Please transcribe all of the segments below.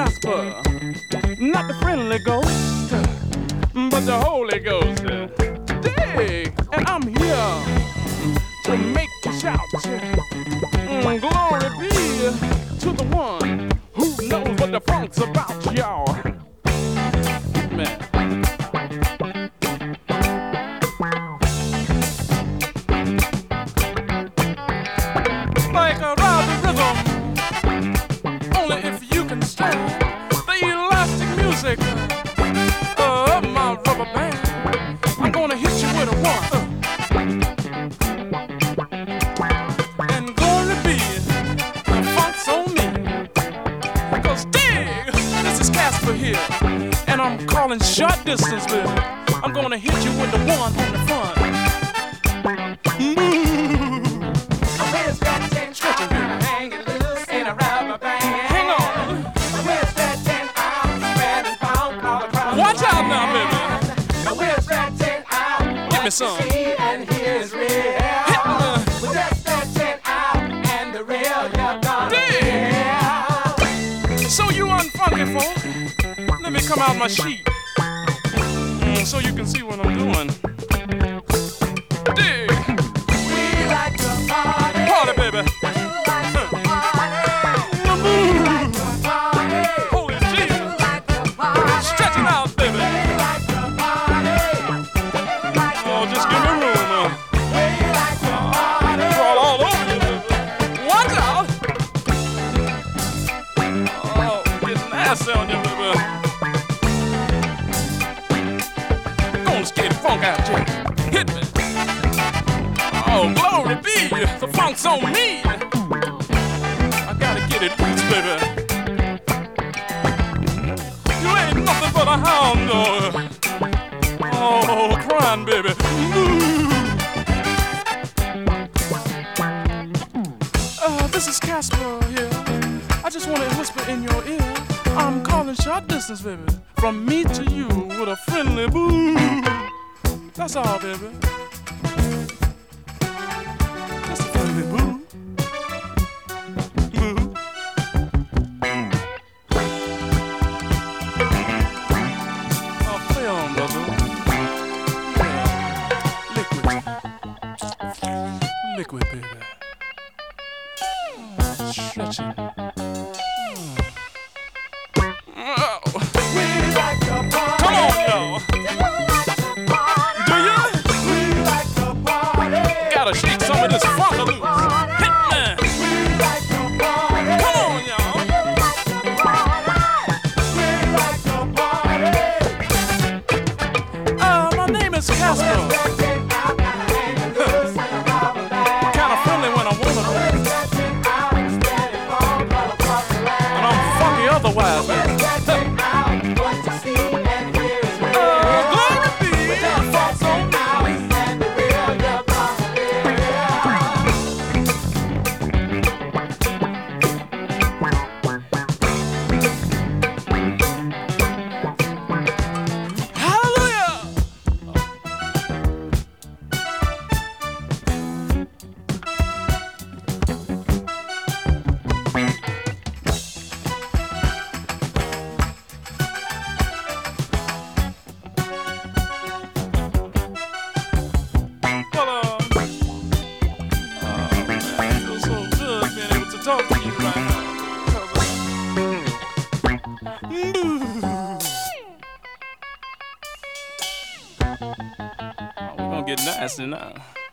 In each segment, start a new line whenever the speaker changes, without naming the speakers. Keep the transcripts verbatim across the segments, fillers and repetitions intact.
Casper, not the friendly ghost, but the Holy Ghost. Dig, and I'm here to make you shout. Mm, glory be to the one who knows what the funk's about, y'all. Man. Like a rhyme rhythm, only if you can stand the elastic music of my rubber band. I'm gonna hit you with a one, uh. and glory be the funk's on me. Cause dig, this is Casper here, and I'm calling short distance, baby. I'm gonna hit you with the one on the front. Some. And here's real. Hit me. We're just stretching out, and the real you're gonna hear. So you unfunky folk, let me come out my sheet, mm, so you can see what I'm doing. Dig. We like to party. Party, baby. We like to party. We like to party. Holy Jesus. We like to party. Stretching out, baby. Just give me room, uh. We like to party. Crawl all over you, baby. Watch out! Oh, get nasty on you, baby. Gonna skate the funk out, Jay. Hit me. Oh, glory be, the funk's on me. I gotta get it loose, baby. You ain't nothing but a hound dog. Oh, crying, baby. Uh, this is Casper here. I just want to whisper in your ear. I'm calling short distance, baby. From me to you with a friendly boo. That's all, baby. That's a friendly boo. Boo. Oh, play on, brother. Liquid, baby. Oh, stretching. Oh. We like to party. Come on, y'all. Do you? We like to party. Gotta shake some of this funk loose. Hit me. We like to party. Come on, y'all. We like to party. Uh, my name is Casper. Otherwise, man. Get nasty now.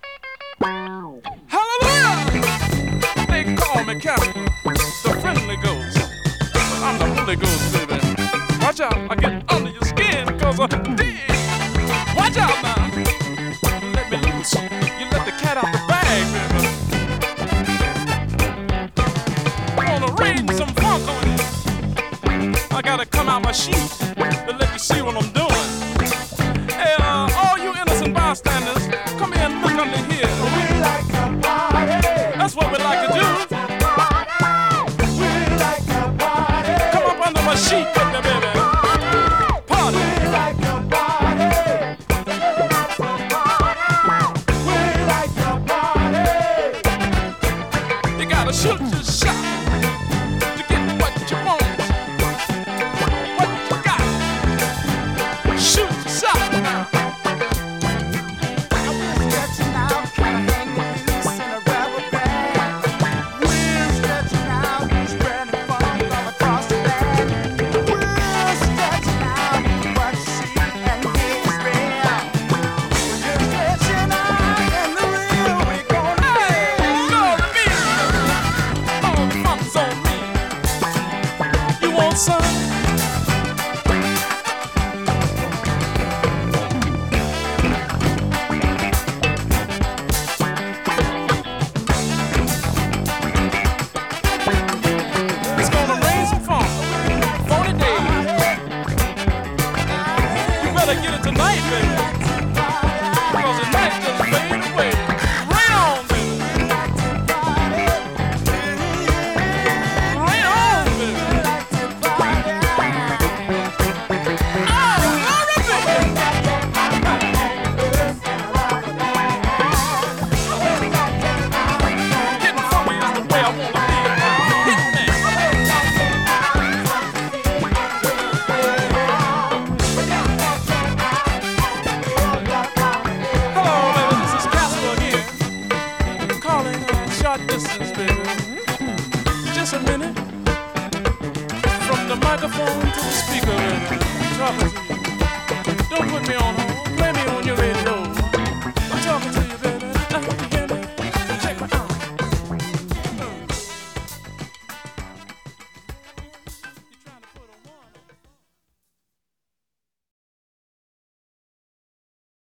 Hallelujah! They call me Casper, the friendly ghost. I'm the Holy Ghost, baby. Watch out, I get under your skin because I dig. Watch out now. Let me loose. You let the cat out the bag, baby. I wanna rain some funk on you. I gotta come out my sheet to let you see what I'm doing. Hey, uh, all you innocent bystanders, come here and look under here. We like to party. That's what we like to do. We like to party. Come up under my sheet, baby, baby. Party. We like to party. We like to party. You gotta shoot your shot to get what you want. our distance, baby. Just a minute. From the microphone to the speaker, baby. I'm talking to you. Don't put me on hold.